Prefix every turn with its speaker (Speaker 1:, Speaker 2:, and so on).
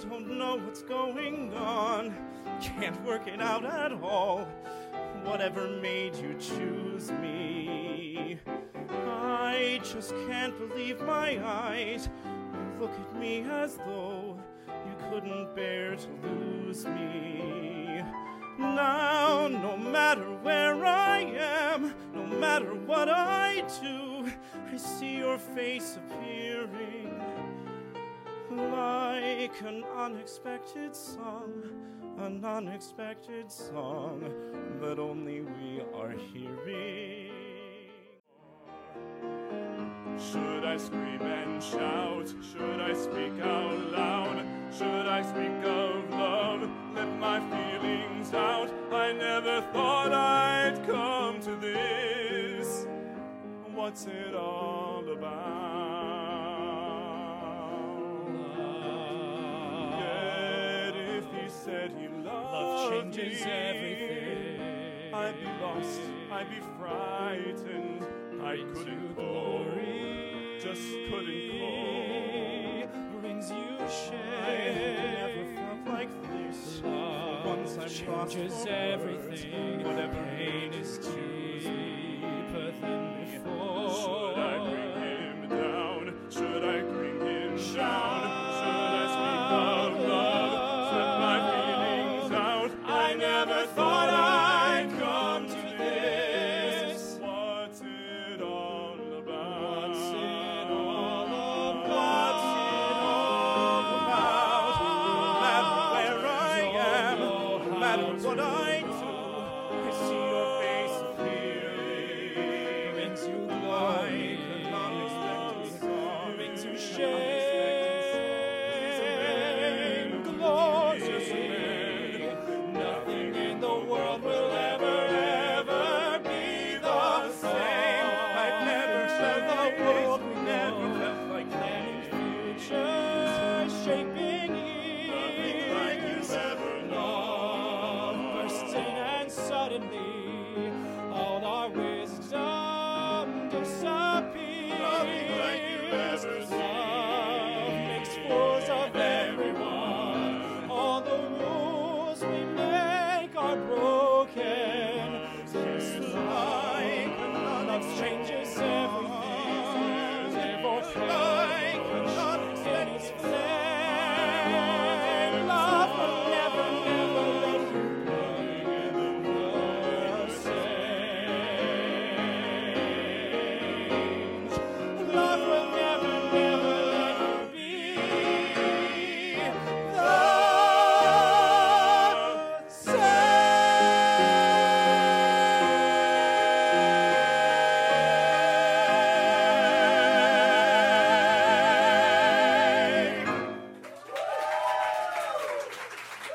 Speaker 1: don't know what's going on. Can't work it out at all. Whatever made you choose me? I just can't believe my eyes. You look at me as though you couldn't bear to lose me. Now, no matter where I am, no matter what I do, I see your face appearing like an unexpected song that only we are hearing.
Speaker 2: Should I scream and shout? Should I speak out loud? Should I speak of love? Let my feelings out. I never thought I'd come to this. What's it all about?
Speaker 3: Love.
Speaker 2: Yet if he said he loved
Speaker 3: Love changes
Speaker 2: me,
Speaker 3: everything.
Speaker 2: I'd be lost, I'd be frightened. I couldn't cope, just couldn't cope.
Speaker 3: Brings you
Speaker 1: I
Speaker 3: shame.
Speaker 1: never felt like this.
Speaker 3: Love
Speaker 1: Once I'm lost
Speaker 3: changes
Speaker 1: for
Speaker 3: everything.
Speaker 1: words, whatever
Speaker 3: Pain
Speaker 1: made
Speaker 3: is
Speaker 1: you choose me.
Speaker 3: deeper than before.
Speaker 2: Should I bring him down? Should I bring him down? Should I speak of love? Set my feelings out. I never thought I'd come to this. What's it all about?
Speaker 3: What's it all
Speaker 1: What's it all about? No matter where I am, no matter what I do, I see your face appearing.
Speaker 3: Brings you
Speaker 1: Like
Speaker 3: glory.
Speaker 1: an unexpected song.
Speaker 3: Brings you
Speaker 1: Unexpected
Speaker 3: shame.
Speaker 1: Just a man.
Speaker 3: Nothing in the world will ever be the same.
Speaker 1: I've never felt like this. We never felt like
Speaker 3: And
Speaker 1: this.
Speaker 3: future shaping
Speaker 1: Nothing like
Speaker 3: years.
Speaker 1: you've ever